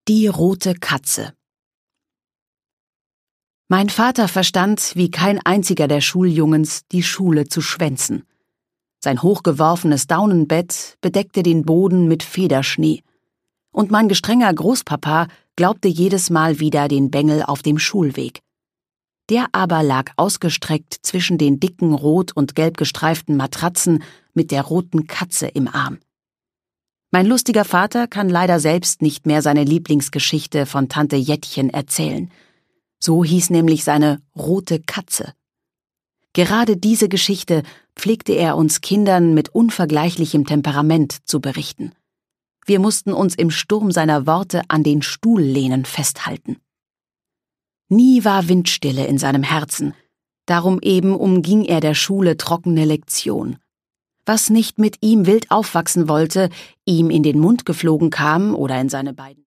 Die rote Katze. Mein Vater verstand, wie kein einziger der Schuljungens, die Schule zu schwänzen. Sein hochgeworfenes Daunenbett bedeckte den Boden mit Federschnee. Und mein gestrenger Großpapa glaubte jedes Mal wieder den Bengel auf dem Schulweg. Der aber lag ausgestreckt zwischen den dicken rot- und gelb gestreiften Matratzen mit der roten Katze im Arm. Mein lustiger Vater kann leider selbst nicht mehr seine Lieblingsgeschichte von Tante Jettchen erzählen. So hieß nämlich seine rote Katze. Gerade diese Geschichte pflegte er uns Kindern mit unvergleichlichem Temperament zu berichten. Wir mussten uns im Sturm seiner Worte an den Stuhllehnen festhalten. Nie war Windstille in seinem Herzen, darum eben umging er der Schule trockene Lektion. Was nicht mit ihm wild aufwachsen wollte, ihm in den Mund geflogen kam oder in seine beiden